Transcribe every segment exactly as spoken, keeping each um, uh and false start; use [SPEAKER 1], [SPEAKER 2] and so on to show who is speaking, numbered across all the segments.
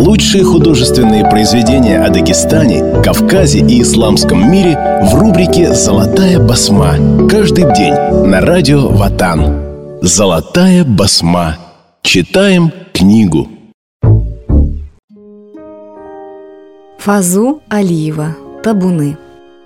[SPEAKER 1] Лучшие художественные произведения о Дагестане, Кавказе и исламском мире в рубрике «Золотая басма». Каждый день на радио Ватан. «Золотая басма». Читаем книгу.
[SPEAKER 2] Фазу Алиева. Табуны.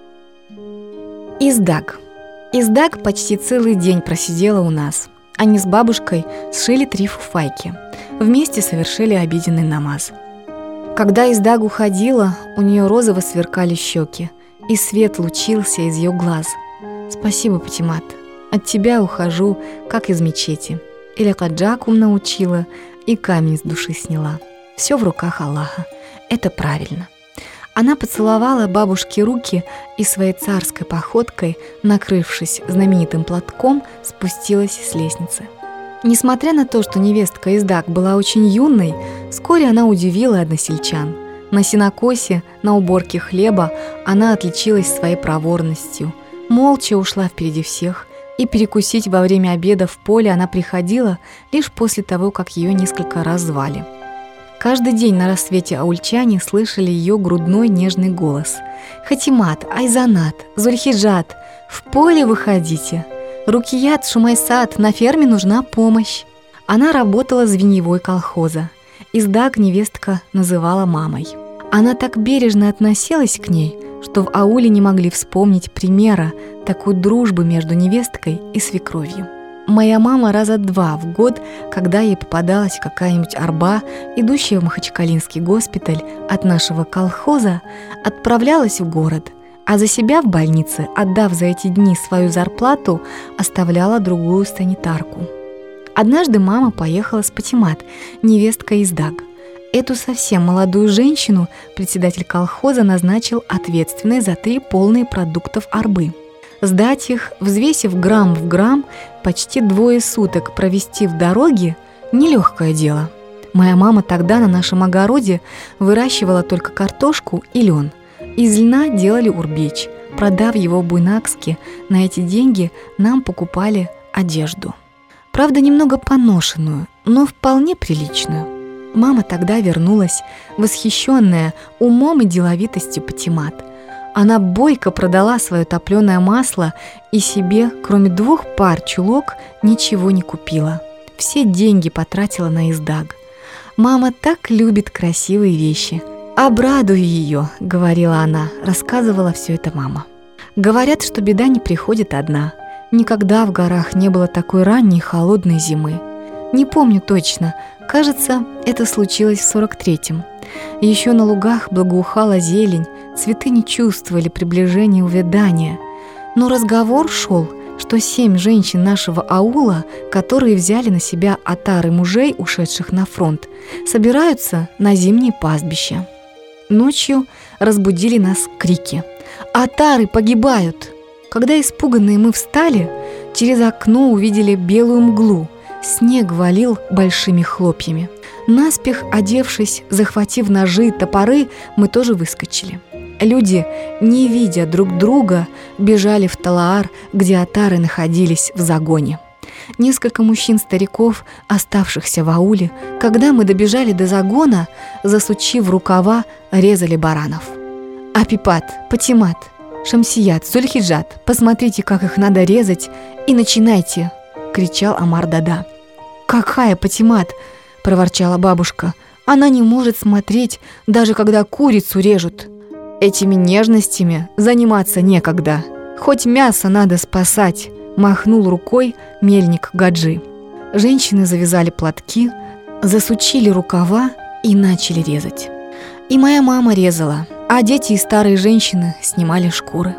[SPEAKER 2] Издаг. Издаг почти целый день просидела у нас. Они с бабушкой сшили три фуфайки. Вместе совершили обеденный намаз. Когда Издаг уходила, у нее розово сверкали щеки, и свет лучился из ее глаз. «Спасибо, Патимат. От тебя ухожу, как из мечети. Или каджакум научила, и камень с души сняла. Все в руках Аллаха. Это правильно». Она поцеловала бабушке руки и своей царской походкой, накрывшись знаменитым платком, спустилась с лестницы. Несмотря на то, что невестка Издаг была очень юной, вскоре она удивила односельчан. На сенокосе, на уборке хлеба она отличилась своей проворностью. Молча ушла впереди всех, и перекусить во время обеда в поле она приходила лишь после того, как ее несколько раз звали. Каждый день на рассвете аульчане слышали ее грудной нежный голос. «Хатимат, Айзанат, Зульхиджат, в поле выходите! Рукият, Шумайсат, на ферме нужна помощь!» Она работала звеньевой колхоза. Издаг невестка называла мамой. Она так бережно относилась к ней, что в ауле не могли вспомнить примера такой дружбы между невесткой и свекровью. Моя мама раза два в год, когда ей попадалась какая-нибудь арба, идущая в Махачкалинский госпиталь от нашего колхоза, отправлялась в город, а за себя в больнице, отдав за эти дни свою зарплату, оставляла другую санитарку. Однажды мама поехала с Патимат, невесткой Издаг. Эту совсем молодую женщину председатель колхоза назначил ответственной за три полные продуктов арбы. Сдать их, взвесив грамм в грамм, почти двое суток провести в дороге – нелегкое дело. Моя мама тогда на нашем огороде выращивала только картошку и лен. Из льна делали урбеч. Продав его в Буйнакске, на эти деньги нам покупали одежду. Правда, немного поношенную, но вполне приличную. Мама тогда вернулась, восхищенная умом и деловитостью Патимат. Она бойко продала свое топленое масло и себе, кроме двух пар чулок, ничего не купила. Все деньги потратила на Издаг. Мама так любит красивые вещи. «Обрадуй ее», — говорила она, рассказывала все это мама. Говорят, что беда не приходит одна. Никогда в горах не было такой ранней холодной зимы. Не помню точно, кажется, это случилось в сорок третьем. Еще на лугах благоухала зелень, цветы не чувствовали приближения увядания. Но разговор шел, что семь женщин нашего аула, которые взяли на себя отары мужей, ушедших на фронт, собираются на зимнее пастбище. Ночью разбудили нас крики: «Отары погибают!» Когда испуганные мы встали, через окно увидели белую мглу. Снег валил большими хлопьями. Наспех одевшись, захватив ножи и топоры, мы тоже выскочили. Люди, не видя друг друга, бежали в Талаар, где отары находились в загоне. Несколько мужчин-стариков, оставшихся в ауле, когда мы добежали до загона, засучив рукава, резали баранов. «Апипат, Патимат, Шамсият, Зульхиджат, посмотрите, как их надо резать, и начинайте!» — кричал Амар-дада. «Какая Патимат?» — проворчала бабушка. «Она не может смотреть, даже когда курицу режут. Этими нежностями заниматься некогда. Хоть мясо надо спасать», — махнул рукой мельник Гаджи. Женщины завязали платки, засучили рукава и начали резать. И моя мама резала, а дети и старые женщины снимали шкуры.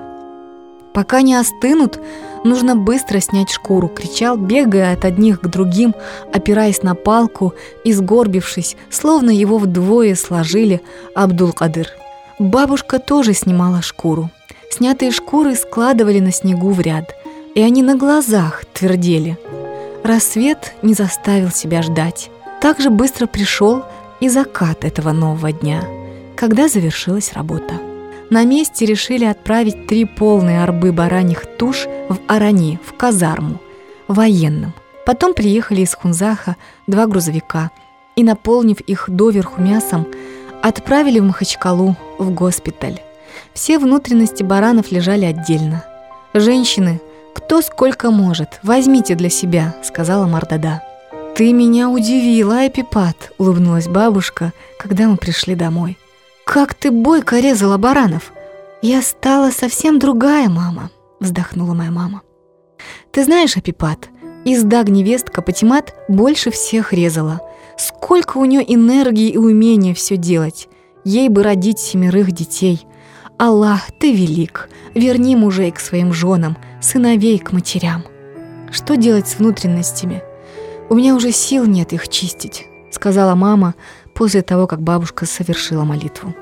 [SPEAKER 2] «Пока не остынут, нужно быстро снять шкуру», — кричал, бегая от одних к другим, опираясь на палку и сгорбившись, словно его вдвое сложили, Абдул-Кадыр. Бабушка тоже снимала шкуру. Снятые шкуры складывали на снегу в ряд, и они на глазах твердели. Рассвет не заставил себя ждать. Так же быстро пришел и закат этого нового дня, когда завершилась работа. На месте решили отправить три полные арбы бараньих туш в Арани, в казарму, военным. Потом приехали из Хунзаха два грузовика. и, наполнив их доверху мясом, отправили в Махачкалу, в госпиталь. Все внутренности баранов лежали отдельно. «Женщины, кто сколько может, возьмите для себя», — сказала Мордада. «Ты меня удивила, Эпипат», — улыбнулась бабушка, когда мы пришли домой. «Как ты бойко резала баранов!» «Я стала совсем другая, мама», — вздохнула моя мама. «Ты знаешь, Эпипат, Издаг невестка Патимат больше всех резала. Сколько у нее энергии и умения все делать. Ей бы родить семерых детей. Аллах, ты велик, верни мужей к своим женам, сыновей к матерям. Что делать с внутренностями? У меня уже сил нет их чистить», — сказала мама после того, как бабушка совершила молитву.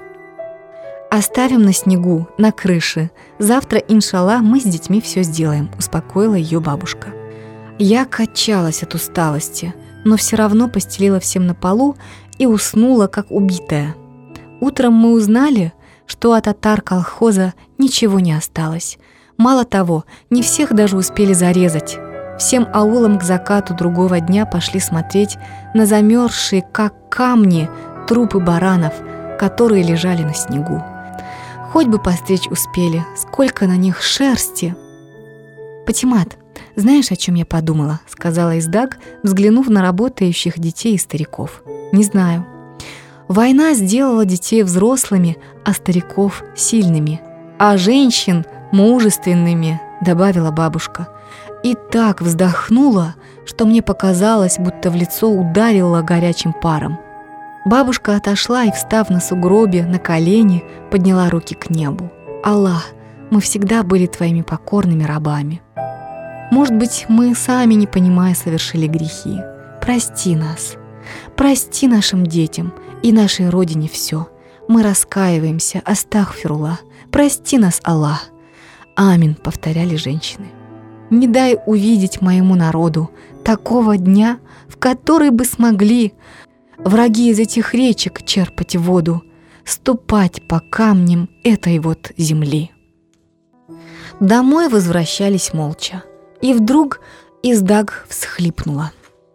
[SPEAKER 2] «Оставим на снегу, на крыше. Завтра, иншаллах, мы с детьми все сделаем», — успокоила ее бабушка. Я качалась от усталости, но все равно постелила всем на полу и уснула, как убитая. Утром мы узнали, что от татар колхоза ничего не осталось. Мало того, не всех даже успели зарезать. Всем аулом к закату другого дня пошли смотреть на замерзшие, как камни, трупы баранов, которые лежали на снегу. Хоть бы постричь успели, сколько на них шерсти. «Патимат, знаешь, о чем я подумала?» — сказала Издаг, взглянув на работающих детей и стариков. «Не знаю. Война сделала детей взрослыми, а стариков сильными, а женщин мужественными», — добавила бабушка. И так вздохнула, что мне показалось, будто в лицо ударило горячим паром. Бабушка отошла и, встав на сугробе, на колени, подняла руки к небу. «Аллах, мы всегда были твоими покорными рабами. Может быть, мы сами, не понимая, совершили грехи. Прости нас. Прости нашим детям и нашей родине все. Мы раскаиваемся, астагфируллах. Прости нас, Аллах». «Амин», — повторяли женщины. «Не дай увидеть моему народу такого дня, в который бы смогли враги из этих речек черпать воду, ступать по камням этой вот земли». Домой возвращались молча. И вдруг Издаг всхлипнула.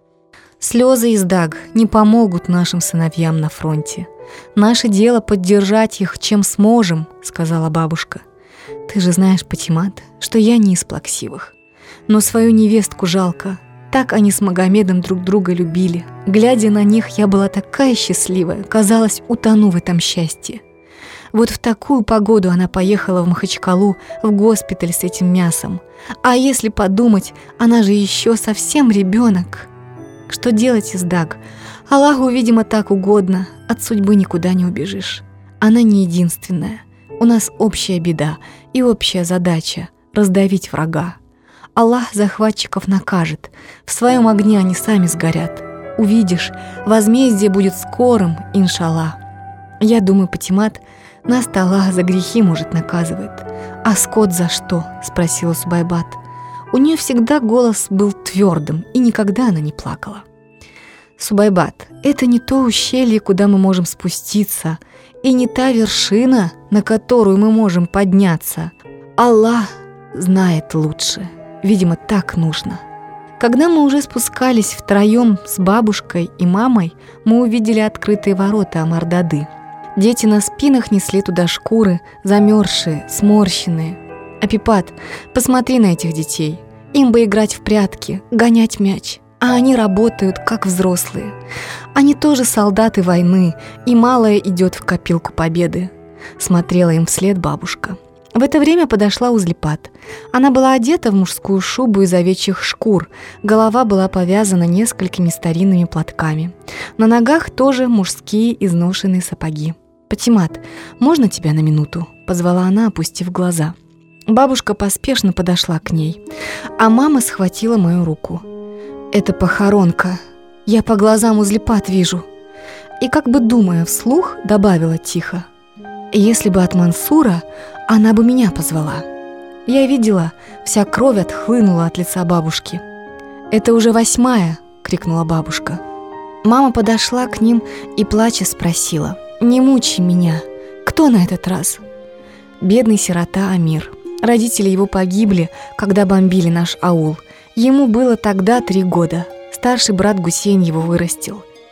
[SPEAKER 2] «Слезы, Издаг, не помогут нашим сыновьям на фронте. Наше дело поддержать их, чем сможем», — сказала бабушка. «Ты же знаешь, Патимат, что я не из плаксивых. Но свою невестку жалко. Так они с Магомедом друг друга любили. Глядя на них, я была такая счастливая, казалось, утону в этом счастье. Вот в такую погоду она поехала в Махачкалу, в госпиталь с этим мясом. А если подумать, она же еще совсем ребенок. Что делать, Издаг? Аллаху, видимо, так угодно, от судьбы никуда не убежишь. Она не единственная. У нас общая беда и общая задача — раздавить врага. Аллах захватчиков накажет. В своем огне они сами сгорят. Увидишь, возмездие будет скорым, иншаллах. Я думаю, Патимат, нас-то Аллах за грехи, может, наказывает. А скот за что?» — спросила Субайбат. У нее всегда голос был твердым, и никогда она не плакала. «Субайбат, это не то ущелье, куда мы можем спуститься, и не та вершина, на которую мы можем подняться. Аллах знает лучше. Видимо, так нужно». Когда мы уже спускались втроем с бабушкой и мамой, мы увидели открытые ворота Амардады. Дети на спинах несли туда шкуры, замерзшие, сморщенные. «Апипат, посмотри на этих детей. Им бы играть в прятки, гонять мяч. А они работают, как взрослые. Они тоже солдаты войны, и малое идет в копилку победы», — смотрела им вслед бабушка. В это время подошла Узлипат. Она была одета в мужскую шубу из овечьих шкур, голова была повязана несколькими старинными платками. На ногах тоже мужские изношенные сапоги. «Патимат, можно тебя на минуту?» — позвала она, опустив глаза. Бабушка поспешно подошла к ней, а мама схватила мою руку. «Это похоронка. Я по глазам Узлипат вижу». И, как бы думая вслух, добавила тихо: «Если бы от Мансура, она бы меня позвала». Я видела, вся кровь отхлынула от лица бабушки. «Это уже восьмая!» — крикнула бабушка. Мама подошла к ним и, плача, спросила: «Не мучай меня. Кто на этот раз?» «Бедный сирота Амир. Родители его погибли, когда бомбили наш аул. Ему было тогда три года. Старший брат Гусейн его вырастил.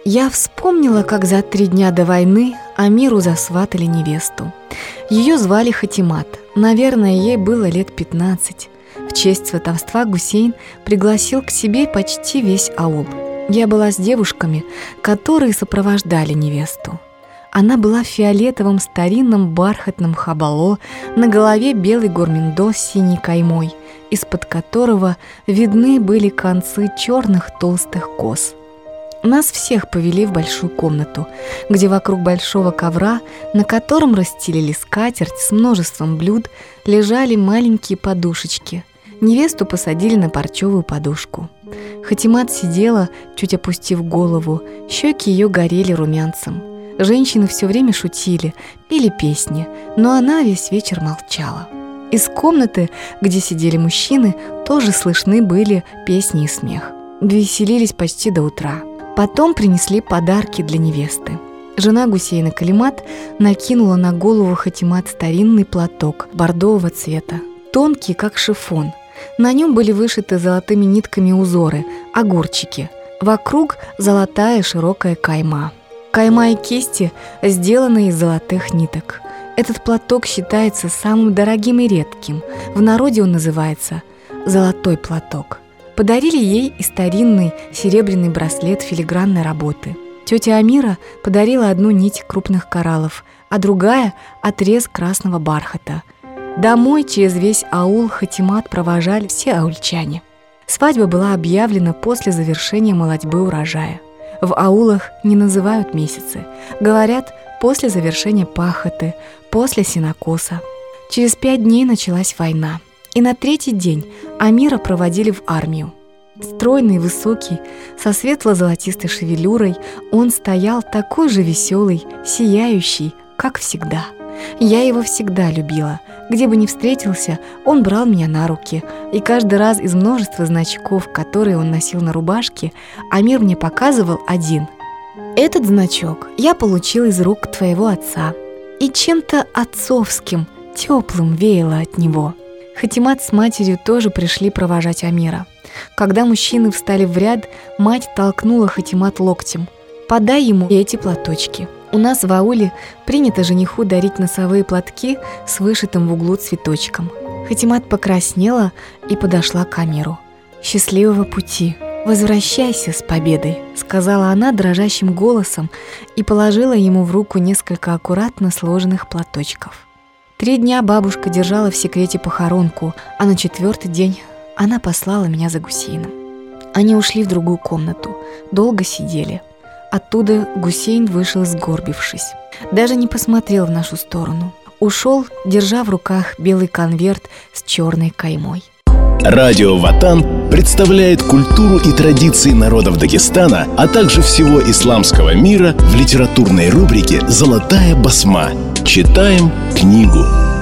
[SPEAKER 2] Я вспомнила, как за три дня до войны Амиру засватали невесту. Ее звали Хатимат. Наверное, ей было лет пятнадцать. В честь сватовства Гусейн пригласил к себе почти весь аул. Я была с девушками, которые сопровождали невесту. Она была в фиолетовом старинном бархатном хабало, на голове белый гурминдо с синей каймой, из-под которого видны были концы черных толстых кос. Нас всех повели в большую комнату, где вокруг большого ковра, на котором расстелили скатерть с множеством блюд, лежали маленькие подушечки. Невесту посадили на парчевую подушку. Хатимат сидела, чуть опустив голову, щеки ее горели румянцем. Женщины все время шутили, пели песни, но она весь вечер молчала. Из комнаты, где сидели мужчины, тоже слышны были песни и смех. Веселились почти до утра. Потом принесли подарки для невесты. Жена Гусейна Калимат накинула на голову Хатимат старинный платок бордового цвета, тонкий, как шифон. На нем были вышиты золотыми нитками узоры, огурчики. Вокруг золотая широкая кайма. Кайма и кисти сделаны из золотых ниток. Этот платок считается самым дорогим и редким. В народе он называется «золотой платок». Подарили ей и старинный серебряный браслет филигранной работы. Тетя Амира подарила одну нить крупных кораллов, а другая – отрез красного бархата. Домой через весь аул Хатимат провожали все аульчане. Свадьба была объявлена после завершения молотьбы урожая. В аулах не называют месяцы. Говорят, после завершения пахоты, после сенокоса. Через пять дней началась война. И на третий день Амира проводили в армию. Стройный, высокий, со светло-золотистой шевелюрой, он стоял такой же веселый, сияющий, как всегда. Я его всегда любила. Где бы ни встретился, он брал меня на руки. И каждый раз из множества значков, которые он носил на рубашке, Амир мне показывал один. «Этот значок я получил из рук твоего отца». И чем-то отцовским, теплым веяло от него. Хатимат с матерью тоже пришли провожать Амира. Когда мужчины встали в ряд, мать толкнула Хатимат локтем. «Подай ему эти платочки. У нас в ауле принято жениху дарить носовые платки с вышитым в углу цветочком». Хатимат покраснела и подошла к Амиру. «Счастливого пути! Возвращайся с победой!» — сказала она дрожащим голосом и положила ему в руку несколько аккуратно сложенных платочков. Три дня бабушка держала в секрете похоронку, а на четвертый день она послала меня за Гусейном. Они ушли в другую комнату, долго сидели. Оттуда Гусейн вышел, сгорбившись. Даже не посмотрел в нашу сторону. Ушел, держа в руках белый конверт с черной каймой.
[SPEAKER 1] Радио Ватан представляет культуру и традиции народов Дагестана, а также всего исламского мира в литературной рубрике «Золотая басма». Читаем книгу.